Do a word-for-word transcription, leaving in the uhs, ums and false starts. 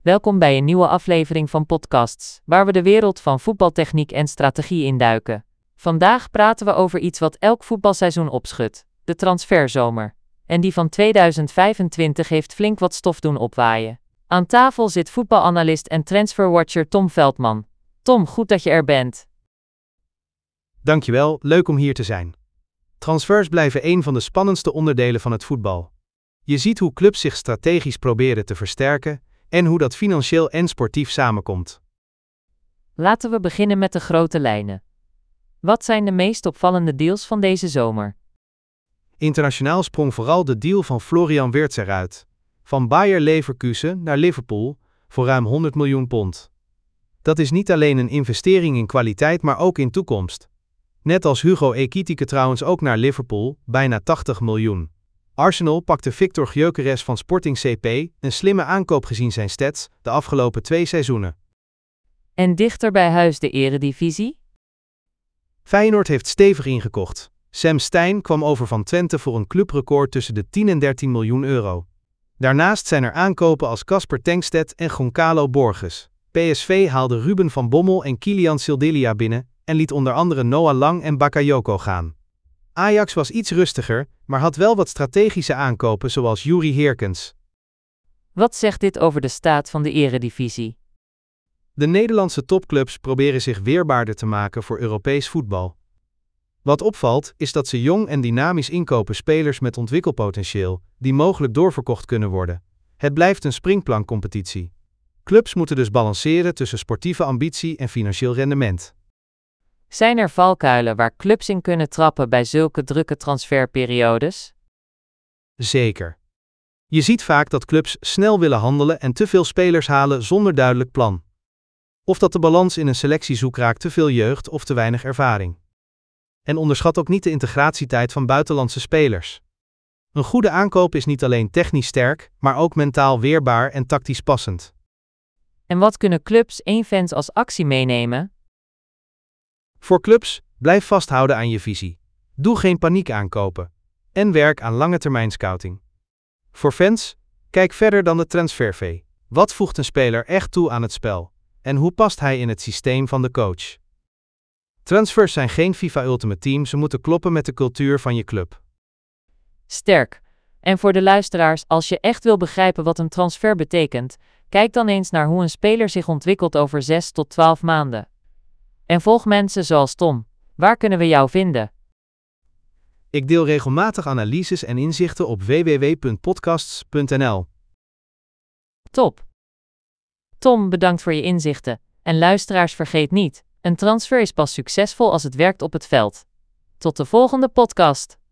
Welkom bij een nieuwe aflevering van Podcasts, waar we de wereld van voetbaltechniek en strategie induiken. Vandaag praten we over iets wat elk voetbalseizoen opschudt, de transferzomer. En die van tweeduizend vijfentwintig heeft flink wat stof doen opwaaien. Aan tafel zit voetbalanalist en transferwatcher Tom Veldman. Tom, goed dat je er bent. Dankjewel, leuk om hier te zijn. Transfers blijven een van de spannendste onderdelen van het voetbal. Je ziet hoe clubs zich strategisch proberen te versterken en hoe dat financieel en sportief samenkomt. Laten we beginnen met de grote lijnen. Wat zijn de meest opvallende deals van deze zomer? Internationaal sprong vooral de deal van Florian Wirtz eruit. Van Bayer Leverkusen naar Liverpool voor ruim honderd miljoen pond. Dat is niet alleen een investering in kwaliteit, maar ook in toekomst. Net als Hugo Ekitike trouwens ook naar Liverpool, bijna tachtig miljoen. Arsenal pakte Victor Gyökeres van Sporting C P, een slimme aankoop gezien zijn stats, de afgelopen twee seizoenen. En dichter bij huis de Eredivisie? Feyenoord heeft stevig ingekocht. Sam Stein kwam over van Twente voor een clubrecord tussen de tien en dertien miljoen euro. Daarnaast zijn er aankopen als Casper Tengsted en Goncalo Borges. P S V haalde Ruben van Bommel en Kylian Sildilia binnen en liet onder andere Noah Lang en Bakayoko gaan. Ajax was iets rustiger, maar had wel wat strategische aankopen zoals Yuri Herkens. Wat zegt dit over de staat van de Eredivisie? De Nederlandse topclubs proberen zich weerbaarder te maken voor Europees voetbal. Wat opvalt, is dat ze jong en dynamisch inkopen spelers met ontwikkelpotentieel, die mogelijk doorverkocht kunnen worden. Het blijft een springplank-competitie. Clubs moeten dus balanceren tussen sportieve ambitie en financieel rendement. Zijn er valkuilen waar clubs in kunnen trappen bij zulke drukke transferperiodes? Zeker. Je ziet vaak dat clubs snel willen handelen en te veel spelers halen zonder duidelijk plan. Of dat de balans in een selectie zoekt raakt te veel jeugd of te weinig ervaring. En onderschat ook niet de integratietijd van buitenlandse spelers. Een goede aankoop is niet alleen technisch sterk, maar ook mentaal weerbaar en tactisch passend. En wat kunnen clubs één fans als actie meenemen? Voor clubs, blijf vasthouden aan je visie. Doe geen paniek aankopen. En werk aan lange termijn scouting. Voor fans, kijk verder dan de transferfee. Wat voegt een speler echt toe aan het spel? En hoe past hij in het systeem van de coach? Transfers zijn geen FIFA Ultimate Team, ze moeten kloppen met de cultuur van je club. Sterk. En voor de luisteraars, als je echt wil begrijpen wat een transfer betekent, kijk dan eens naar hoe een speler zich ontwikkelt over zes tot twaalf maanden. En volg mensen zoals Tom. Waar kunnen we jou vinden? Ik deel regelmatig analyses en inzichten op w w w punt podcasts punt n l. Top. Tom, bedankt voor je inzichten. En luisteraars, vergeet niet, een transfer is pas succesvol als het werkt op het veld. Tot de volgende podcast.